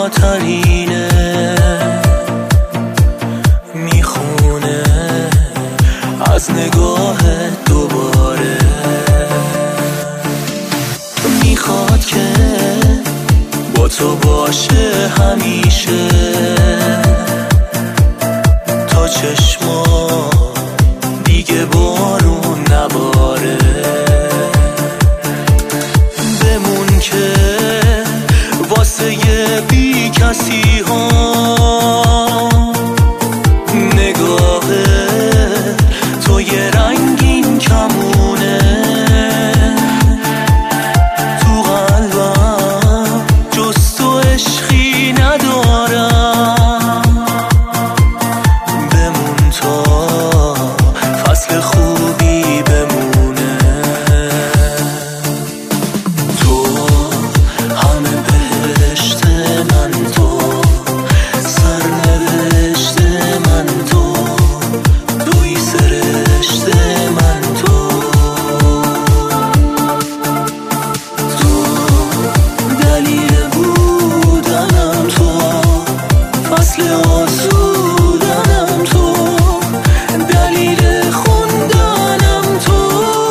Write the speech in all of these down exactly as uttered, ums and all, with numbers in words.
ترینه میخونه از نگاه دوباره. میخواد که با تو باشه همیشه تا چشما دیگه بارون نباره. بمون که واسه یه بی کسی ها نگاه تو یه رنگین کمونه. تو قلبم جز تو عشقی ندارم. بمون تا فصل خوبی بمونه. تو همه بهشت من، تو سرنوشت من، تو توی سرشت من، تو تو دلیل بودنم، تو فصل آسودنم، تو دلیل خوندنم، تو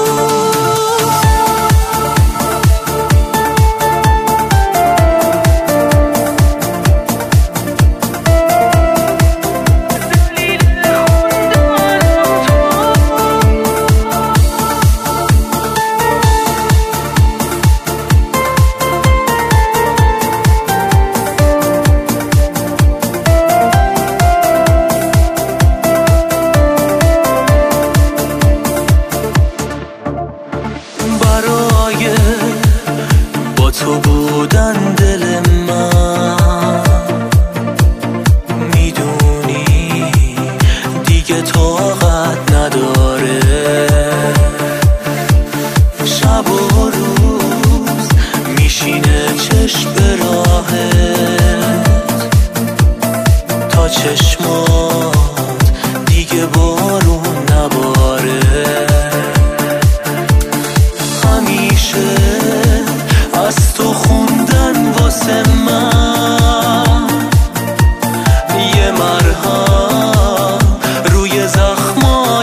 برای با تو بودن دل من میدونی دیگه طاقت نداره. شب و روز میشینه چشم به راهت تا چشمات دیگه بارون نباره. همیشه از تو خوندن واسه من یه مرهم روی زخمای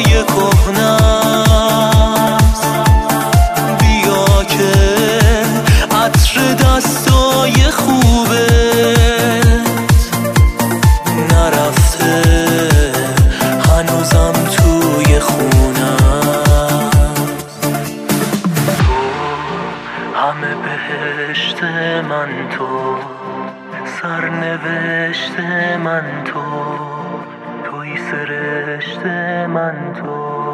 کهنه‌ست. بیا که عطر دستای خوبت نرفته هنوزم توی خونم. همه بهشت من، تو سرنوشت من، تو توی سرشت من، تو